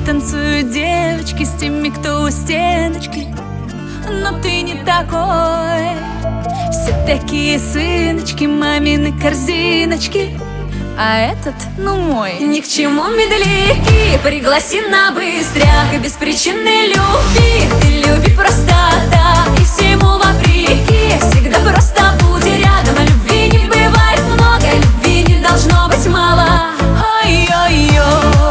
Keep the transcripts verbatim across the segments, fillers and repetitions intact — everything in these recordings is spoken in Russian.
танцуют девочки с теми, кто у стеночки. Но ты не такой. Все такие сыночки, мамины корзиночки, а этот, ну мой. Ни к чему медляки, пригласи на быстряк и без причины любви. Ты люби просто так и всему вопреки. Всегда просто будь рядом, а любви не бывает много, любви не должно быть мало. Ой-ой-ой,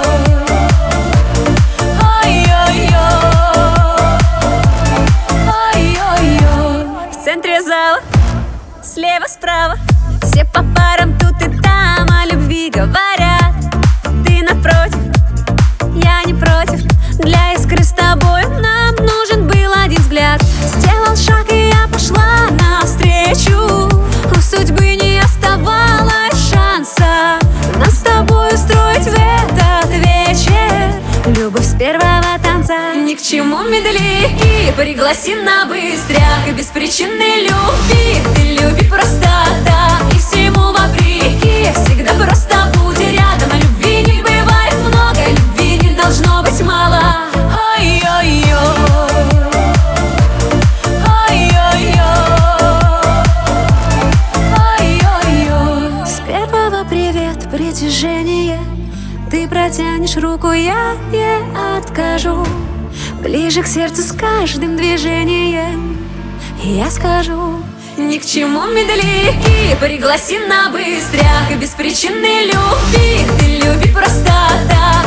в центре зала, слева-справа, все по парам тут и там о любви говорят. Ты напротив, я не против. Для искры с тобой нам нужен был один взгляд. Сделал шаг, и я пошла навстречу. У судьбы не оставалось шанса нас с тобой устроить в этот вечер любовь с первого танца. Ни к чему медляки, пригласи на быстряк и без причины любви. Ты люби просто так и всему вопреки. Всегда просто будь рядом, а любви не бывает много, любви не должно быть мало. Ой-ой-ой, ой-ой-ой. С первого привет, притяжение. Ты протянешь руку, я не откажу. Ближе к сердцу с каждым движением я скажу. Ни к чему медляки, пригласи на быстряк и без причины любви. Ты люби просто так